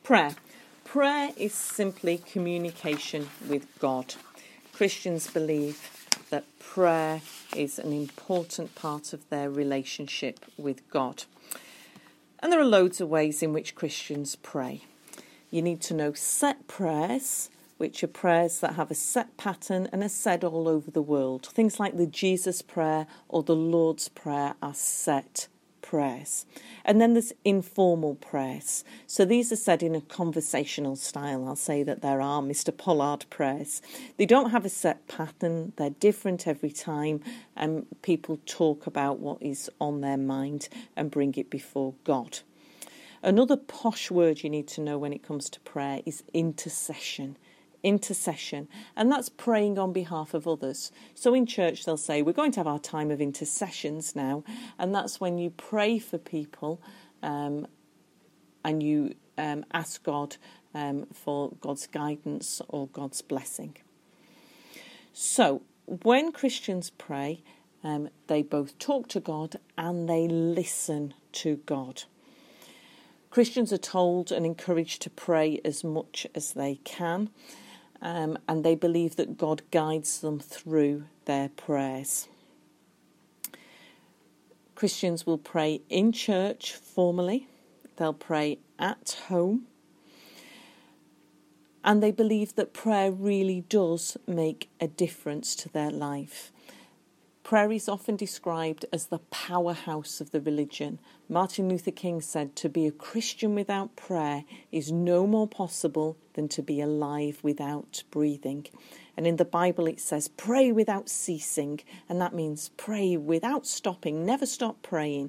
Prayer. Prayer is simply communication with God. Christians believe that prayer is an important part of their relationship with God. And there are loads of ways in which Christians pray. You need to know set prayers, which are prayers that have a set pattern and are said all over the world. Things like the Jesus Prayer or the Lord's Prayer are set prayers. And then there's informal prayers. So these are said in a conversational style. I'll say that there are Mr. Pollard prayers. They don't have a set pattern. They're different every time. And people talk about what is on their mind and bring it before God. Another posh word you need to know when it comes to prayer is intercession. Intercession, and that's praying on behalf of others. So in church they'll say we're going to have our time of intercessions now, and that's when you pray for people and you ask God for God's guidance or God's blessing. So when Christians pray, they both talk to God and they listen to God. Christians are told and encouraged to pray as much as they can. And they believe that God guides them through their prayers. Christians will pray in church formally. They'll pray at home. And they believe that prayer really does make a difference to their life. Prayer is often described as the powerhouse of the religion. Martin Luther King said to be a Christian without prayer is no more possible than to be alive without breathing. And in the Bible it says pray without ceasing, and that means pray without stopping, never stop praying.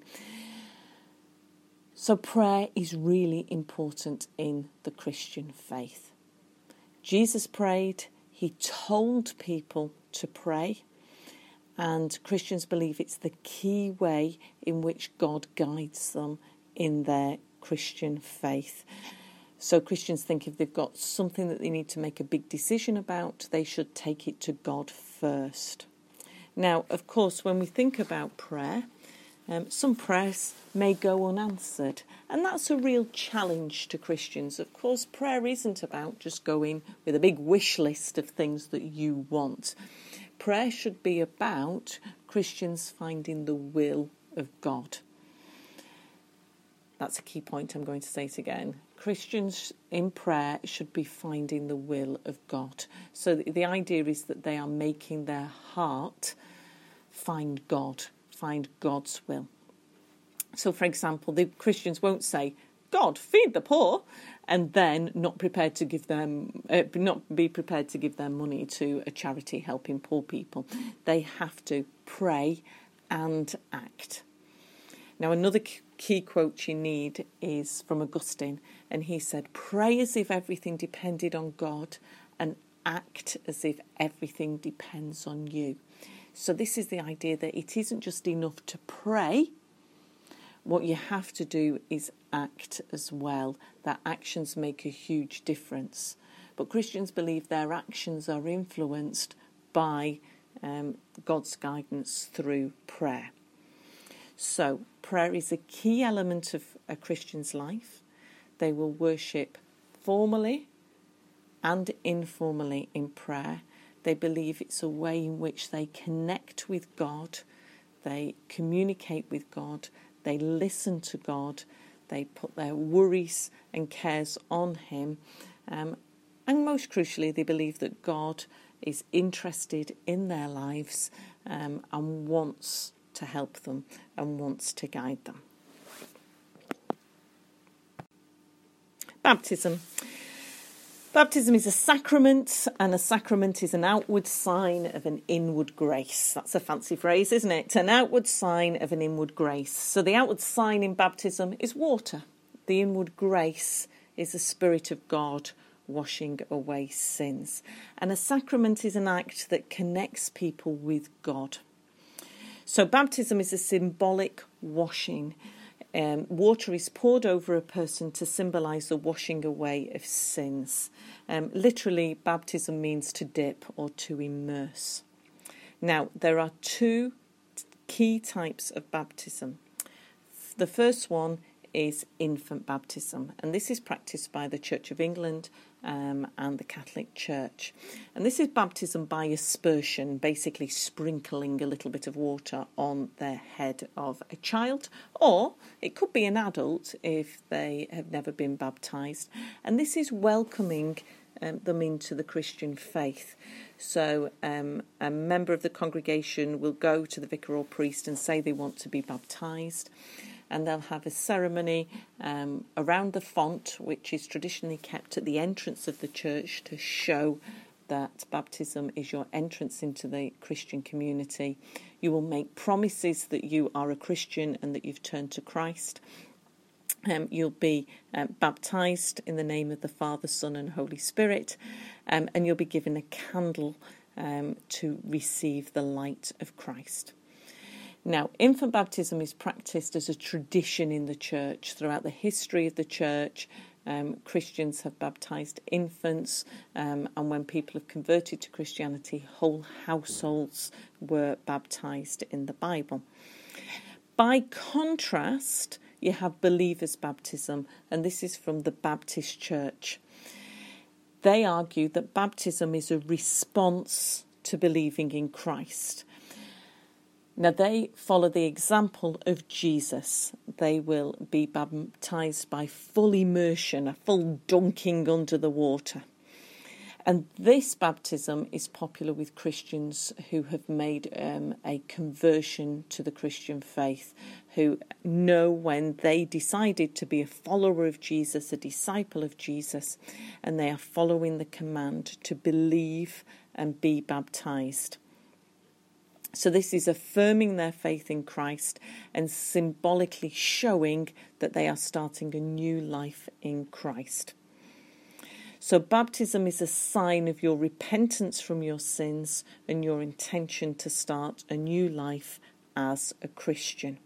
So prayer is really important in the Christian faith. Jesus prayed, he told people to pray. And Christians believe it's the key way in which God guides them in their Christian faith. So Christians think if they've got something that they need to make a big decision about, they should take it to God first. Now, of course, when we think about prayer, some prayers may go unanswered. And that's a real challenge to Christians. Of course, prayer isn't about just going with a big wish list of things that you want. Prayer should be about Christians finding the will of God. That's a key point. I'm going to say it again. Christians in prayer should be finding the will of God. So the idea is that they are making their heart find God, find God's will. So, for example, the Christians won't say, God, feed the poor, and then not be prepared to give their money to a charity helping poor people. They have to pray and act. Now, another key quote you need is from Augustine, and he said, pray as if everything depended on God and act as if everything depends on you. So this is the idea that it isn't just enough to pray. What you have to do is act as well. That actions make a huge difference. But Christians believe their actions are influenced by God's guidance through prayer. So prayer is a key element of a Christian's life. They will worship formally and informally in prayer. They believe it's a way in which they connect with God, they communicate with God, they listen to God, they put their worries and cares on him, and most crucially they believe that God is interested in their lives and wants to help them and wants to guide them. Baptism. Baptism is a sacrament, and a sacrament is an outward sign of an inward grace. That's a fancy phrase, isn't it? An outward sign of an inward grace. So the outward sign in baptism is water. The inward grace is the Spirit of God washing away sins. And a sacrament is an act that connects people with God. So baptism is a symbolic washing. Water is poured over a person to symbolise the washing away of sins. Literally, baptism means to dip or to immerse. Now, there are two key types of baptism. The first one is infant baptism, and this is practiced by the Church of England and the Catholic Church. And this is baptism by aspersion, basically sprinkling a little bit of water on the head of a child, or it could be an adult if they have never been baptised. And this is welcoming them into the Christian faith. So a member of the congregation will go to the vicar or priest and say they want to be baptised, and they'll have a ceremony around the font, which is traditionally kept at the entrance of the church to show that baptism is your entrance into the Christian community. You will make promises that you are a Christian and that you've turned to Christ. You'll be baptised in the name of the Father, Son and Holy Spirit, and you'll be given a candle to receive the light of Christ. Now, infant baptism is practiced as a tradition in the church. Throughout the history of the church, Christians have baptised infants, and when people have converted to Christianity, whole households were baptised in the Bible. By contrast, you have believers' baptism, and this is from the Baptist Church. They argue that baptism is a response to believing in Christ. Now, they follow the example of Jesus. They will be baptised by full immersion, a full dunking under the water. And this baptism is popular with Christians who have made a conversion to the Christian faith, who know when they decided to be a follower of Jesus, a disciple of Jesus, and they are following the command to believe and be baptised. So this is affirming their faith in Christ and symbolically showing that they are starting a new life in Christ. So baptism is a sign of your repentance from your sins and your intention to start a new life as a Christian.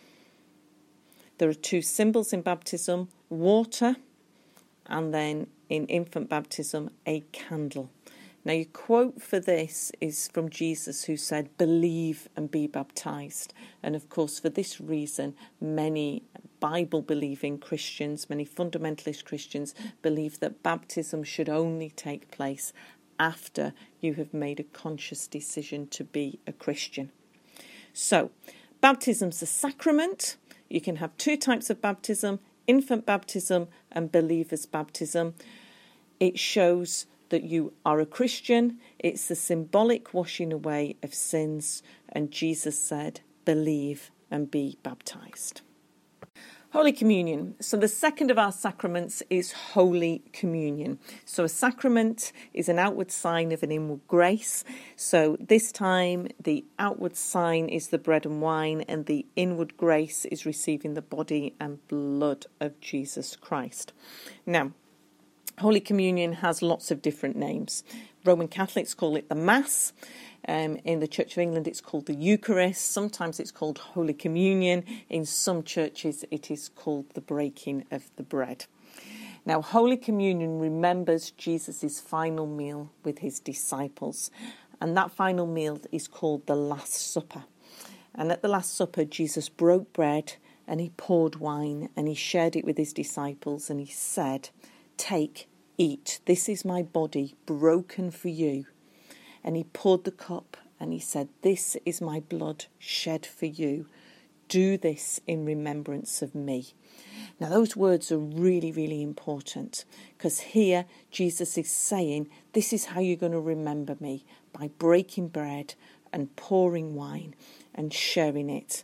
There are two symbols in baptism, water, and then in infant baptism, a candle. Now, your quote for this is from Jesus, who said, "Believe and be baptised." And of course, for this reason, many Bible-believing Christians, many fundamentalist Christians, believe that baptism should only take place after you have made a conscious decision to be a Christian. So, baptism's a sacrament. You can have two types of baptism, infant baptism and believer's baptism. It shows that you are a Christian. It's the symbolic washing away of sins, and Jesus said, "Believe and be baptised." Holy Communion. So the second of our sacraments is Holy Communion. So a sacrament is an outward sign of an inward grace. So this time the outward sign is the bread and wine, and the inward grace is receiving the body and blood of Jesus Christ. Now, Holy Communion has lots of different names. Roman Catholics call it the Mass. In the Church of England, it's called the Eucharist. Sometimes it's called Holy Communion. In some churches, it is called the breaking of the bread. Now, Holy Communion remembers Jesus' final meal with his disciples. And that final meal is called the Last Supper. And at the Last Supper, Jesus broke bread and he poured wine and he shared it with his disciples. And he said, "Take, eat. This is my body broken for you." And he poured the cup and he said, "This is my blood shed for you. Do this in remembrance of me." Now, those words are really, really important, because here Jesus is saying, this is how you're going to remember me, by breaking bread and pouring wine and sharing it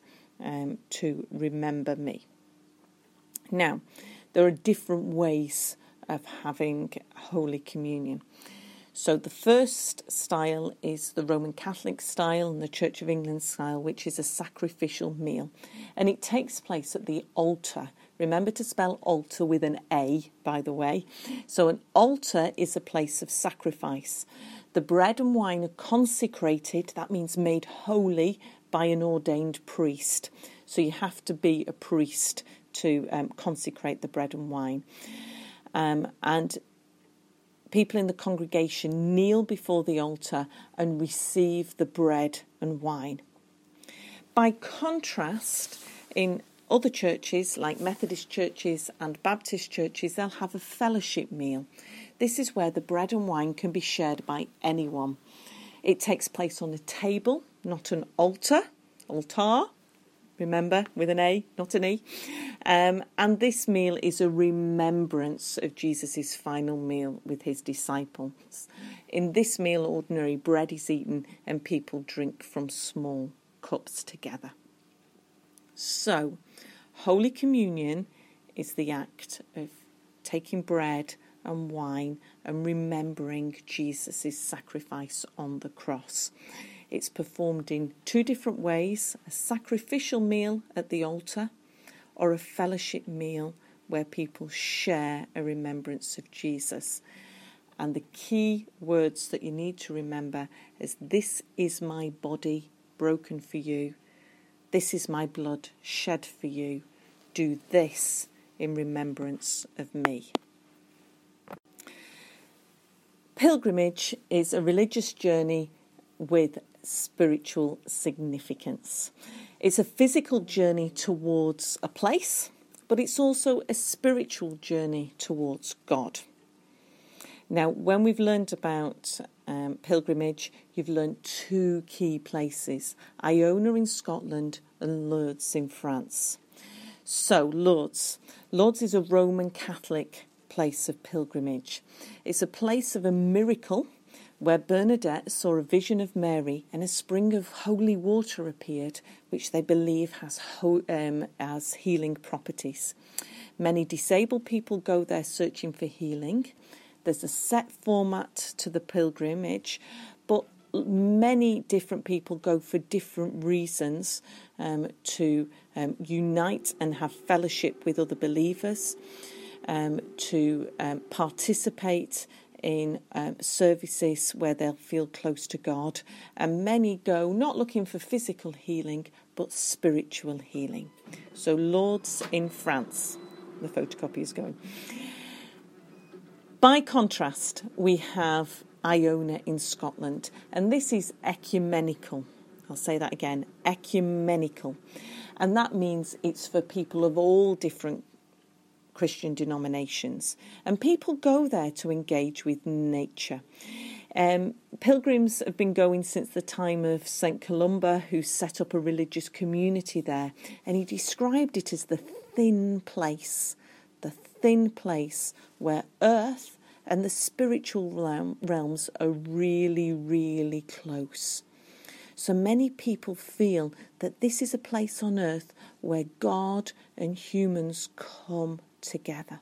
to remember me. Now, there are different ways of having Holy Communion. So the first style is the Roman Catholic style and the Church of England style, which is a sacrificial meal. And it takes place at the altar. Remember to spell altar with an A, by the way. So an altar is a place of sacrifice. The bread and wine are consecrated, that means made holy by an ordained priest. So you have to be a priest to consecrate the bread and wine. And people in the congregation kneel before the altar and receive the bread and wine. By contrast, in Other churches, like Methodist churches and Baptist churches, they'll have a fellowship meal. This is where the bread and wine can be shared by anyone. It takes place on a table, not an altar, remember, with an A, not an E. And this meal is a remembrance of Jesus' final meal with his disciples. In this meal, ordinary bread is eaten and people drink from small cups together. So, Holy Communion is the act of taking bread and wine and remembering Jesus' sacrifice on the cross. It's performed in two different ways: a sacrificial meal at the altar or a fellowship meal where people share a remembrance of Jesus. And the key words that you need to remember is, this is my body broken for you. This is my blood shed for you. Do this in remembrance of me. Pilgrimage is a religious journey with spiritual significance. It's a physical journey towards a place, but it's also a spiritual journey towards God. Now, when we've learned about pilgrimage, you've learned two key places: Iona in Scotland and Lourdes in France. So, Lourdes is a Roman Catholic place of pilgrimage. It's a place of a miracle where Bernadette saw a vision of Mary and a spring of holy water appeared, which they believe has healing properties. Many disabled people go there searching for healing. There's a set format to the pilgrimage, but many different people go for different reasons, to unite and have fellowship with other believers, to participate in services where they'll feel close to God. And many go not looking for physical healing, but spiritual healing. So Lourdes in France, the photocopy is going. By contrast, we have Iona in Scotland, and this is ecumenical. I'll say that again, ecumenical. And that means it's for people of all different Christian denominations. And people go there to engage with nature. Pilgrims have been going since the time of St. Columba, who set up a religious community there. And he described it as the thin place where earth and the spiritual realms are really, really close. So many people feel that this is a place on earth where God and humans come together.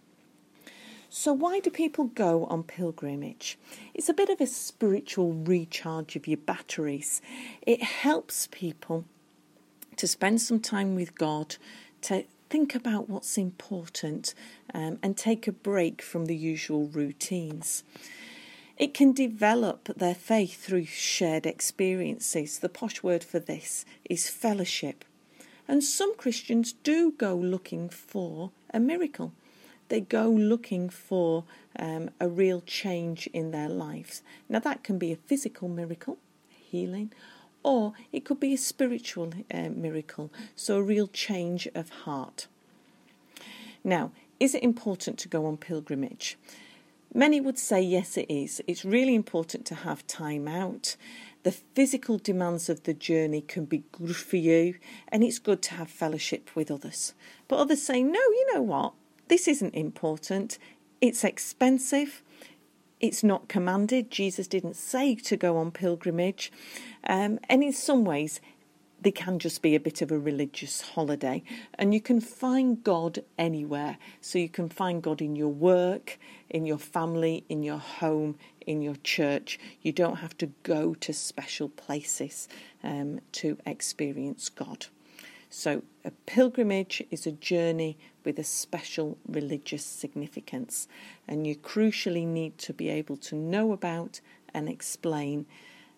So why do people go on pilgrimage? It's a bit of a spiritual recharge of your batteries. It helps people to spend some time with God, to think about what's important, and take a break from the usual routines. It can develop their faith through shared experiences. The posh word for this is fellowship. And some Christians do go looking for a miracle. They go looking for a real change in their lives. Now, that can be a physical miracle, healing, or it could be a spiritual miracle, so a real change of heart. Now, is it important to go on pilgrimage? Many would say yes, it is. It's really important to have time out. The physical demands of the journey can be good for you, and it's good to have fellowship with others. But others say, no, you know what? This isn't important. It's expensive. It's not commanded. Jesus didn't say to go on pilgrimage. And in some ways, they can just be a bit of a religious holiday. And you can find God anywhere. So you can find God in your work, in your family, in your home, in your church. You don't have to go to special places to experience God. So a pilgrimage is a journey with a special religious significance, and you crucially need to be able to know about and explain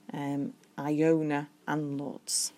Iona and Lourdes.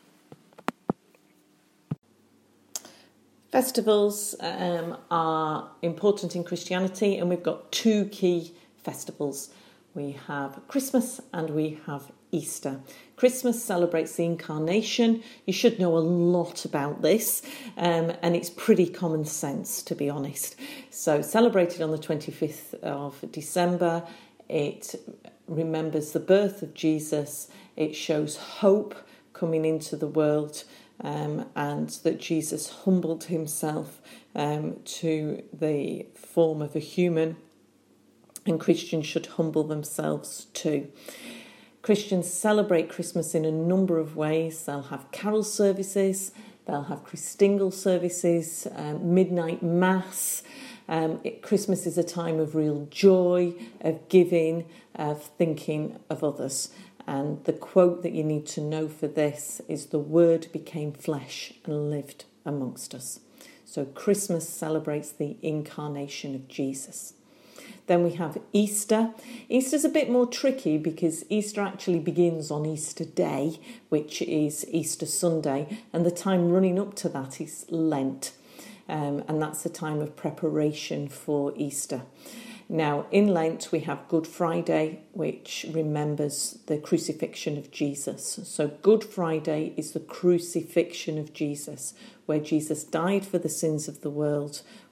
Festivals are important in Christianity, and we've got two key festivals. We have Christmas and we have Easter. Christmas celebrates the incarnation. You should know a lot about this, and it's pretty common sense, to be honest. So celebrated on the 25th of December, it remembers the birth of Jesus. It shows hope coming into the world, and that Jesus humbled himself to the form of a human, and Christians should humble themselves too. Christians celebrate Christmas in a number of ways. They'll have carol services, they'll have Christingle services, midnight mass. Christmas is a time of real joy, of giving, of thinking of others. And the quote that you need to know for this is, "The Word became flesh and lived amongst us." So Christmas celebrates the incarnation of Jesus. Then we have Easter. Easter's a bit more tricky because Easter actually begins on Easter Day, which is Easter Sunday, and the time running up to that is Lent. And that's the time of preparation for Easter. Now, in Lent, we have Good Friday, which remembers the crucifixion of Jesus. So Good Friday is the crucifixion of Jesus, where Jesus died for the sins of the world,